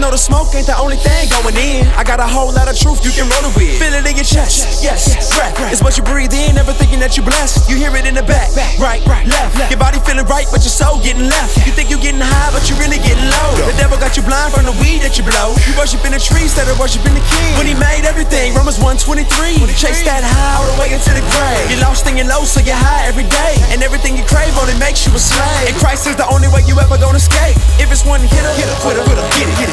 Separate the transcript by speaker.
Speaker 1: know the smoke ain't the only thing going in. I got a whole lot of truth you can roll it with. Feel it in your chest, yes, breath. It's what you breathe in, never thinking that you blessed. You hear it in the back, right, left. Your body feeling right, but your soul getting left. You think you getting high, but you really getting low. The devil got you blind from the weed that you blow. You worshiping the tree instead of worshiping the king. When he made everything, Romans 1:23. Chase that high all the way into the grave. You're lost and you're low, so you're high every day. And everything you crave only makes you a slave. And Christ is the only way you ever gonna escape. If it's one hitter, quitter, get it.